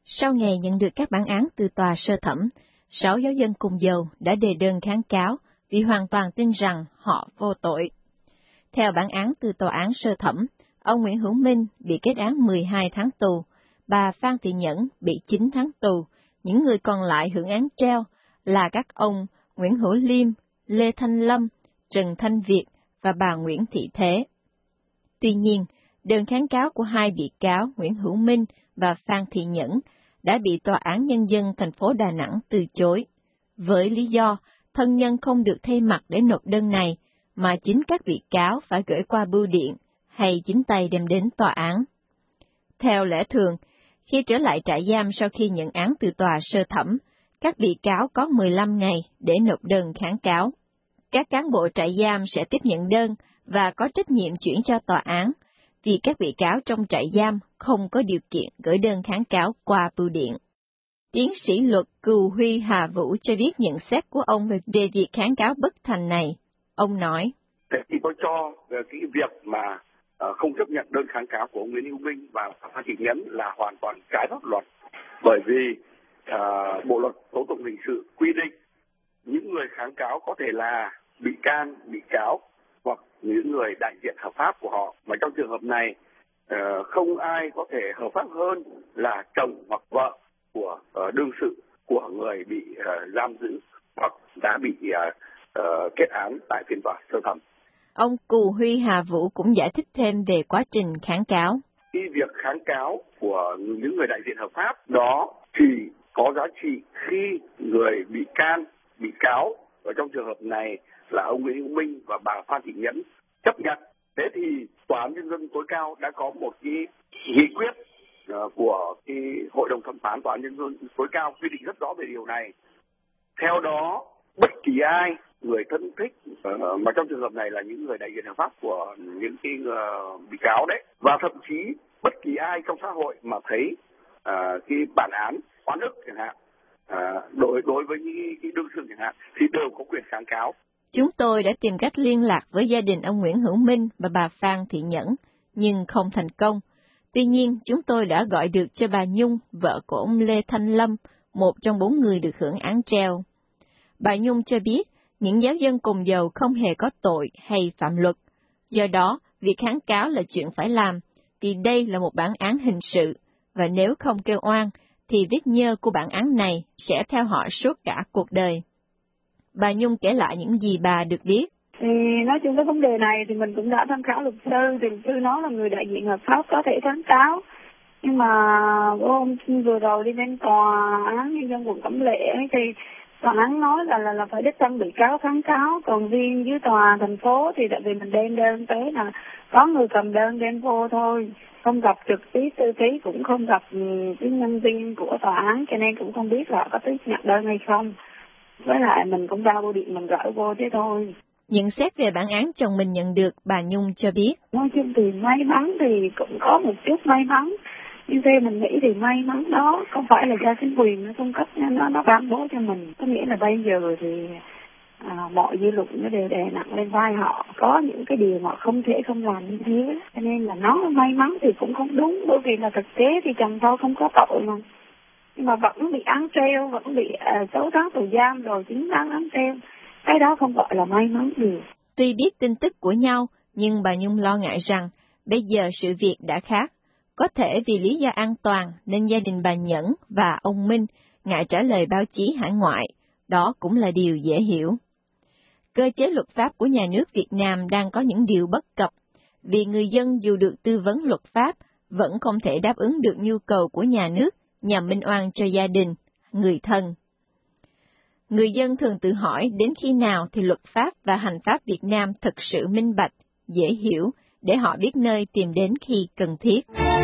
Sau ngày nhận được các bản án từ tòa sơ thẩm, 6 giáo dân cùng dầu đã đề đơn kháng cáo vì hoàn toàn tin rằng họ vô tội. Theo bản án từ tòa án sơ thẩm, ông Nguyễn Hữu Minh bị kết án 12 tháng tù, bà Phan Thị Nhẫn bị 9 tháng tù, những người còn lại hưởng án treo là các ông Nguyễn Hữu Liêm, Lê Thanh Lâm, Trần Thanh Việt và bà Nguyễn Thị Thế. Tuy nhiên, đơn kháng cáo của hai bị cáo Nguyễn Hữu Minh và Phan Thị Nhẫn đã bị Tòa án Nhân dân thành phố Đà Nẵng từ chối, với lý do thân nhân không được thay mặt để nộp đơn này, mà chính các bị cáo phải gửi qua bưu điện hay chính tay đem đến tòa án. Theo lẽ thường, khi trở lại trại giam sau khi nhận án từ tòa sơ thẩm, các bị cáo có 15 ngày để nộp đơn kháng cáo. Các cán bộ trại giam sẽ tiếp nhận đơn và có trách nhiệm chuyển cho tòa án, vì các bị cáo trong trại giam không có điều kiện gửi đơn kháng cáo qua bưu điện. Tiến sĩ luật Cù Huy Hà Vũ cho biết nhận xét của ông về việc kháng cáo bất thành này. Ông nói: Thì tôi cho cái việc mà không chấp nhận đơn kháng cáo của ông Nguyễn Hữu Minh và Phan Thị Nhẫn là hoàn toàn trái pháp luật, bởi vì Bộ luật tố tụng hình sự quy định những người kháng cáo có thể là bị can, bị cáo hoặc những người đại diện hợp pháp của họ, mà trong trường hợp này không ai có thể hợp pháp hơn là chồng hoặc vợ của đương sự của người bị giam giữ hoặc đã bị kết án tại phiên tòa sơ thẩm. Ông Cù Huy Hà Vũ cũng giải thích thêm về quá trình kháng cáo. Cái việc kháng cáo của những người đại diện hợp pháp đó thì có giá trị khi người bị can, bị cáo, ở trong trường hợp này là ông Nguyễn Hữu Minh và bà Phan Thị Nhẫn chấp nhận. Thế thì Tòa án Nhân dân tối cao đã có một cái nghị quyết của cái Hội đồng thẩm phán Tòa án Nhân dân tối cao quy định rất rõ về điều này. Theo đó, bất kỳ ai, người thân thích, mà trong trường hợp này là những người đại diện hợp pháp của những cái bị cáo đấy, và thậm chí bất kỳ ai trong xã hội mà thấy cái bản án oan ức chẳng hạn, đối với những cái đương sự chẳng hạn, thì đều có quyền kháng cáo. Chúng tôi đã tìm cách liên lạc với gia đình ông Nguyễn Hữu Minh và bà Phan Thị Nhẫn, nhưng không thành công. Tuy nhiên, chúng tôi đã gọi được cho bà Nhung, vợ của ông Lê Thanh Lâm, một trong 4 người được hưởng án treo. Bà Nhung cho biết, những giáo dân cùng dầu không hề có tội hay phạm luật. Do đó, việc kháng cáo là chuyện phải làm, vì đây là một bản án hình sự, và nếu không kêu oan, thì vết nhơ của bản án này sẽ theo họ suốt cả cuộc đời. Bà Nhung kể lại những gì bà được biết. Thì nói chung cái vấn đề này thì mình cũng đã tham khảo luật sư, thì luật sư nói là người đại diện hợp pháp có thể kháng cáo. Nhưng mà hôm vừa rồi đi lên tòa án nhân dân quận Cẩm Lệ thì tòa án nói là phải đích thân bị cáo kháng cáo, còn riêng dưới tòa thành phố thì tại vì mình đem đơn tới là có người cầm đơn đem vô thôi, không gặp trực tiếp tư ký, cũng không gặp cái nhân viên của tòa án, cho nên cũng không biết là có tiếp nhận đơn hay không. Với lại mình cũng ra bưu điện mình gửi vô thế thôi. Nhận xét về bản án chồng mình nhận được, bà Nhung cho biết. Nói chung thì may mắn thì cũng có một chút may mắn. Nhưng theo mình nghĩ thì may mắn đó không phải là do chính quyền nó cung cấp, nó ban bố cho mình. Có nghĩa là bây giờ thì mọi dư luận nó đều đè nặng lên vai họ. Có những cái điều họ không thể không làm như thế. Cho nên là nó may mắn thì cũng không đúng, bởi vì là thực tế thì chồng tôi không có tội mà. Nhưng mà vẫn bị án treo, vẫn bị 6 tháng tù giam rồi 9 tháng án treo. Cái đó không gọi là may mắn được. Tuy biết tin tức của nhau, nhưng bà Nhung lo ngại rằng bây giờ sự việc đã khác. Có thể vì lý do an toàn nên gia đình bà Nhẫn và ông Minh ngại trả lời báo chí hải ngoại. Đó cũng là điều dễ hiểu. Cơ chế luật pháp của nhà nước Việt Nam đang có những điều bất cập, vì người dân dù được tư vấn luật pháp vẫn không thể đáp ứng được nhu cầu của nhà nước nhằm minh oan cho gia đình, người thân. Người dân thường tự hỏi đến khi nào thì luật pháp và hành pháp Việt Nam thực sự minh bạch, dễ hiểu, để họ biết nơi tìm đến khi cần thiết.